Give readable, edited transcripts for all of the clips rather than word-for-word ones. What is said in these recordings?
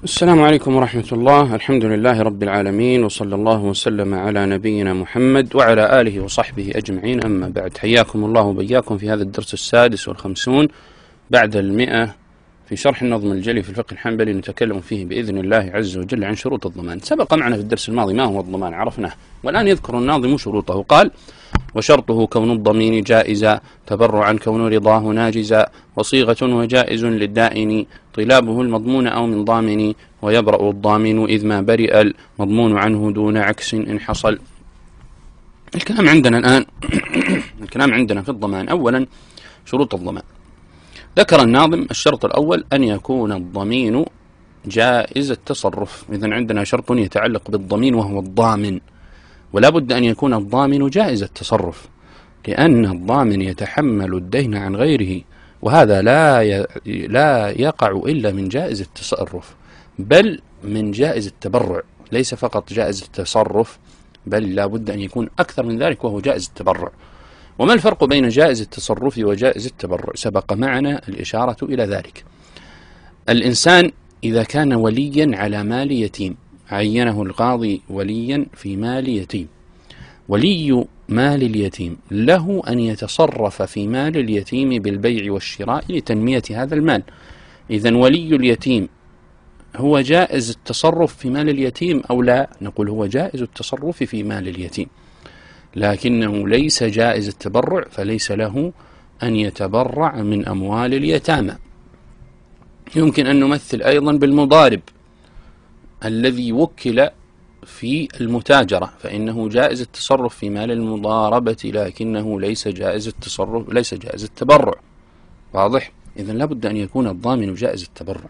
السلام عليكم ورحمة الله. الحمد لله رب العالمين، وصلى الله وسلم على نبينا محمد وعلى آله وصحبه أجمعين. أما بعد، حياكم الله وبياكم في هذا الدرس 56 بعد 100 في شرح النظم الجلي في الفقه الحنبلي. نتكلم فيه بإذن الله عز وجل عن شروط الضمان. سبق معنا في الدرس الماضي ما هو الضمان، عرفناه، والآن يذكر الناظم شروطه. قال: وشرطه كون الضمين جائزا، تبرعا كون رضاه ناجزا، وصيغة وجائز للدائن، طلابه المضمون أو من ضامن، ويبرأ الضامن إذ ما برئ المضمون عنه دون عكس إن حصل. الكلام عندنا الآن الكلام عندنا في الضمان. أولا، شروط الضمان. ذكر الناظم الشرط الأول أن يكون الضمين جائز التصرف. إذن عندنا شرط يتعلق بالضمين وهو الضامن، ولا بد أن يكون الضامن جائز التصرف، لأن الضامن يتحمل الدين عن غيره، وهذا لا يقع إلا من جائز التصرف، بل من جائز التبرع، ليس فقط جائز التصرف، بل لا بد أن يكون أكثر من ذلك وهو جائز التبرع. وما الفرق بين جائز التصرف وجائز التبرع؟ سبق معنا الإشارة إلى ذلك. الإنسان إذا كان وليا على مال يتيم، عينه القاضي وليا في مال يتيم، ولي مال اليتيم له أن يتصرف في مال اليتيم بالبيع والشراء لتنمية هذا المال. إذن ولي اليتيم هو جائز التصرف في مال اليتيم أو لا؟ نقول هو جائز التصرف في مال اليتيم، لكنه ليس جائز التبرع، فليس له أن يتبرع من أموال اليتامى. يمكن أن نمثل أيضا بالمضارب الذي وكل في المتاجرة، فإنه جائز التصرف في مال المضاربة، لكنه ليس جائز التصرف، ليس جائز التبرع. واضح؟ إذن لابد أن يكون الضامن جائز التبرع.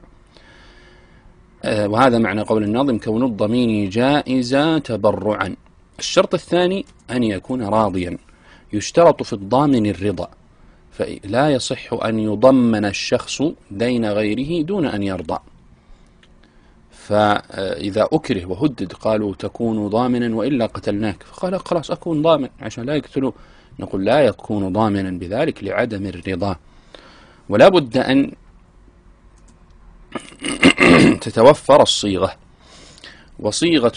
وهذا معنى قول الناظم: كون الضمين جائزا تبرعا. الشرط الثاني أن يكون راضيا. يشترط في الضامن الرضا، فلا يصح أن يضمن الشخص دين غيره دون أن يرضى. فإذا أكره وهدد قالوا تكون ضامنا وإلا قتلناك، فقال خلاص أكون ضامن عشان لا يقتلوا، نقول لا يكون ضامنا بذلك لعدم الرضا. ولا بد أن تتوفر الصيغة. وصيغة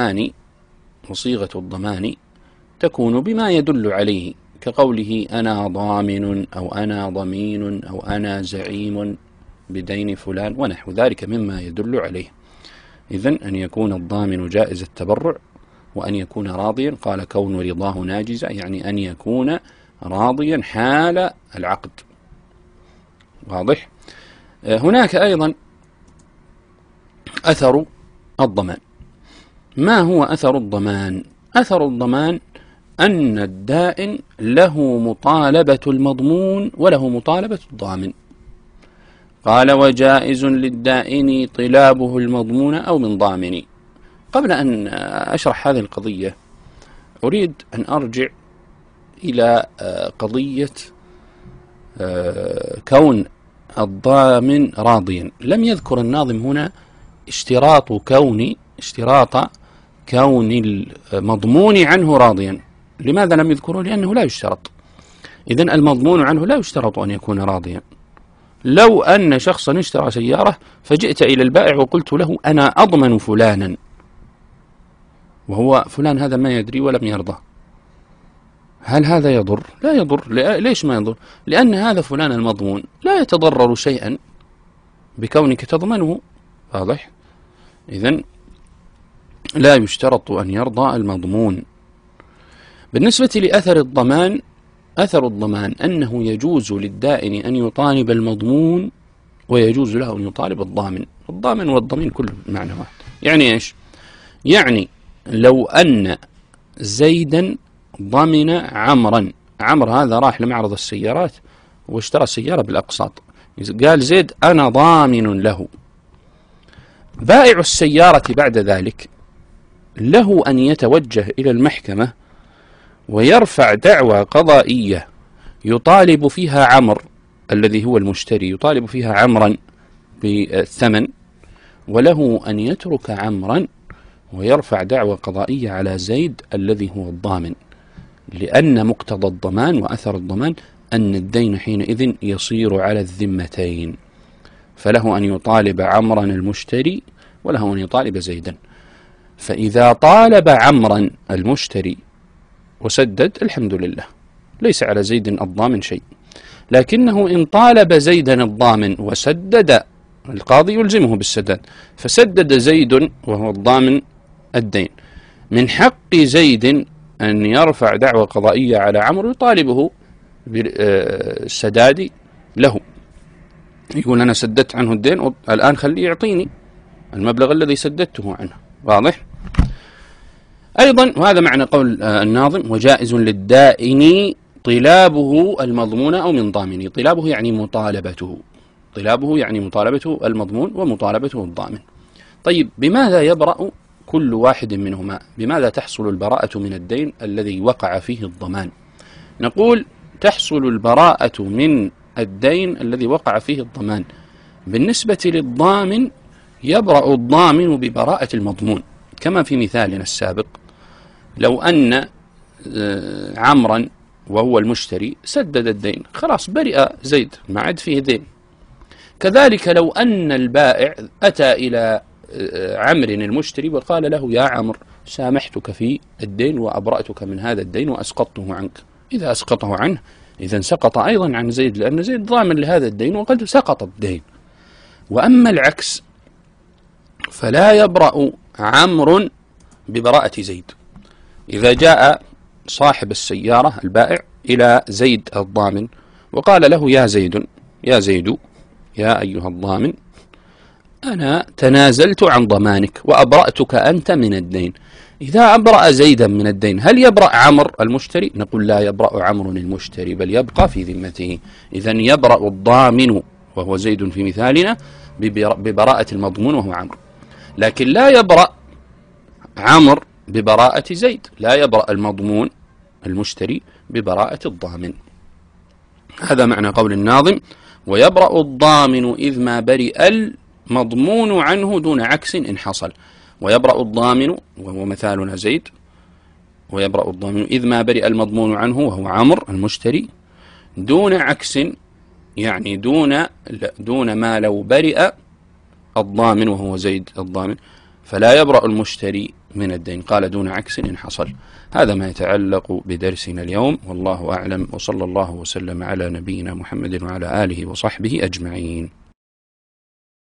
الضمان تكون بما يدل عليه، كقوله أنا ضامن أو أنا ضمين أو أنا زعيم بدين فلان ونحو ذلك مما يدل عليه. إذن أن يكون الضامن جائز التبرع، وأن يكون راضيا. قال كون رضاه ناجزا، يعني أن يكون راضيا حال العقد. واضح؟ هناك أيضا أثر الضمان. ما هو أثر الضمان؟ أثر الضمان أن الدائن له مطالبة المضمون وله مطالبة الضامن. قال وجائز للدائن طلابه المضمون أو من ضامن. قبل أن أشرح هذه القضية أريد أن أرجع إلى قضية كون الضامن راضيا. لم يذكر الناظم هنا اشتراط كون المضمون عنه راضيا. لماذا لم يذكره؟ لأنه لا يشترط. إذن المضمون عنه لا يشترط أن يكون راضيا. لو أن شخصا اشترى سيارة فجئت إلى البائع وقلت له أنا أضمن فلانا، وهو فلان هذا ما يدري ولم يرضى، هل هذا يضر؟ لا يضر. ليش ما يضر؟ لأن هذا فلان المضمون لا يتضرر شيئا بكونك تضمنه. واضح؟ إذن لا يشترط أن يرضى المضمون. بالنسبة لأثر الضمان، أثر الضمان أنه يجوز للدائن أن يطالب المضمون، ويجوز له أن يطالب الضامن. الضامن والضمين كل معنى واحد. يعني إيش؟ يعني لو أن زيدا ضمن عمرا، عمر هذا راح لمعرض السيارات واشترى السيارة بالأقساط، قال زيد أنا ضامن له. بائع السيارة بعد ذلك له أن يتوجه إلى المحكمة ويرفع دعوى قضائية يطالب فيها عمر الذي هو المشتري، يطالب فيها عمرا بالثمن، وله أن يترك عمرا ويرفع دعوى قضائية على زيد الذي هو الضامن، لأن مقتضى الضمان وأثر الضمان أن الدين حينئذ يصير على الذمتين، فله أن يطالب عمرا المشتري وله أن يطالب زيدا. فإذا طالب عمرا المشتري وسدد الحمد لله، ليس على زيد الضامن شيء. لكنه إن طالب زيدا الضامن وسدد، القاضي يلزمه بالسداد، فسدد زيد وهو الضامن الدين، من حق زيد أن يرفع دعوى قضائية على عمرو يطالبه بالسداد له، يقول أنا سددت عنه الدين، الآن خليه يعطيني المبلغ الذي سددته عنه. واضح؟ أيضا وهذا معنى قول الناظم: وجائز للدائن طلابه المضمون أو من ضامن. طلابه يعني مطالبته، طلابه يعني مطالبته المضمون ومطالبته الضامن. طيب بماذا يبرأ كل واحد منهما؟ بماذا تحصل البراءة من الدين الذي وقع فيه الضمان؟ نقول تحصل البراءة من الدين الذي وقع فيه الضمان بالنسبة للضامن، يبرأ الضامن ببراءة المضمون، كما في مثالنا السابق، لو أن عمرا وهو المشتري سدد الدين خلاص برئ زيد، ما عاد فيه دين. كذلك لو أن البائع أتى إلى عمرو المشتري وقال له: يا عمرو سامحتك في الدين وأبرأتك من هذا الدين وأسقطته عنك، إذا أسقطه عنه إذن سقط أيضا عن زيد، لأن زيد ضامن لهذا الدين وقد سقط الدين. وأما العكس فلا يبرأ عمرو ببراءة زيد. إذا جاء صاحب السيارة البائع إلى زيد الضامن وقال له: يا زيد يا أيها الضامن، أنا تنازلت عن ضمانك وأبرأتك أنت من الدين. إذا أبرأ زيدا من الدين هل يبرأ عمرو المشتري؟ نقول لا يبرأ عمرو المشتري، بل يبقى في ذمته. إذن يبرأ الضامن وهو زيد في مثالنا ببراءة المضمون وهو عمرو، لكن لا يبرأ عمرو ببراءة زيد، لا يبرأ المضمون المشتري ببراءة الضامن. هذا معنى قول الناظم: ويبرأ الضامن إذ ما برئ المضمون عنه دون عكس إن حصل. ويبرأ الضامن وهو مثالنا زيد، ويبرأ الضامن إذ ما برئ المضمون عنه وهو عمرو المشتري دون عكس، يعني دون ما لو برئ الضامن وهو زيد الضامن فلا يبرأ المشتري من الدين. قال دون عكس إن حصل. هذا ما يتعلق بدرسنا اليوم، والله أعلم، وصلى الله وسلم على نبينا محمد وعلى آله وصحبه أجمعين.